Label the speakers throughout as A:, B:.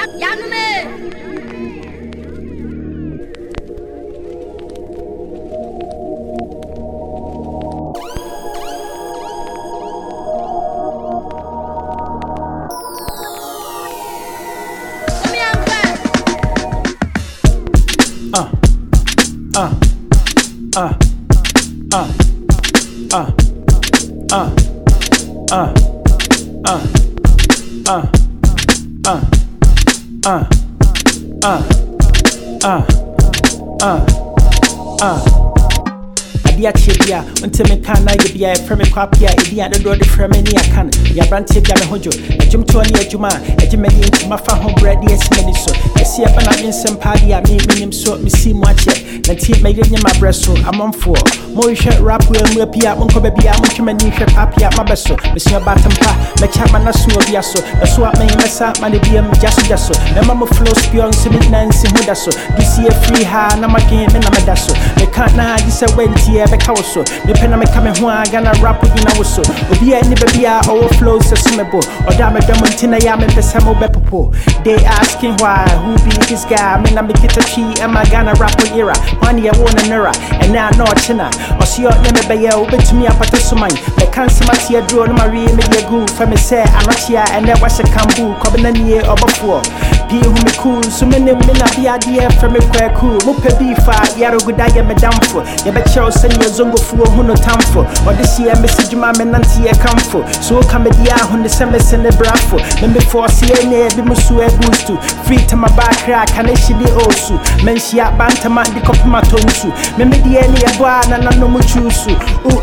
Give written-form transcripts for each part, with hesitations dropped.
A: Adia Chibia, until me can I be a premier copia, Idia, the door the Fremenia can, Yabrantia Hojo, a Jim Tony, a Juma, a Jimmy into my home bread, yes, many so. I see a banana some party, I mean him so, me see much yet, the tea made in my breast, so I'm on 4. More shirt rap will be up, Uncle Baby, I'm much papi at my best, so, Monsieur Batam Pa, my chapman, a sword, yasso, a swap may mess up, money be just so. The mamma flow spion, Simit Nancy Hudasso, this year free hand, I'm a game and I'm a dasso. They can't now, this a wenty. So, the pen I'm coming home, I'm gonna rap with you now. So, be any baby, I overflows a summable, or damn it, Damontina Yam and Pesamo Bepopo. They asking why, who be this guy? I mean, I'm a kitachi, and I gonna rap with era. One year, one an era, and now no china. Or see your name by you, but to me, I put this mine. The cancer Matia draw Marie, media goo, from me say, I'm not here, and there was a cambu, Covenant or before. P who me cool, so many men are the idea from me quite cool. Mupe beefa, Yaro good I am a damn for. You bet you'll send your zongo for who no time for. Or this year, message my men and see a come for. So come at the hour on the semester and the bravo. Then before CNA, the Musu boost to free to my back crack, and I should be also. Men she up bantama, the cop my tonsu. Maybe the any a bar and I know muchusu.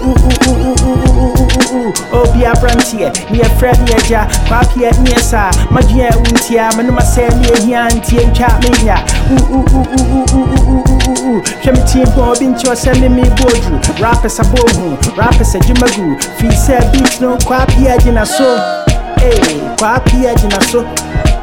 A: Oh, be a branch here, near Freddy Aja, Papi at Niasa, Magia Untia, Manuma say. Auntie and Chamia. Shemity Bobbin Cho sending me Boju. Rappers a bohu, rappers a jimagu. Free say beach no quapia jina so. Hey, quapia jina so.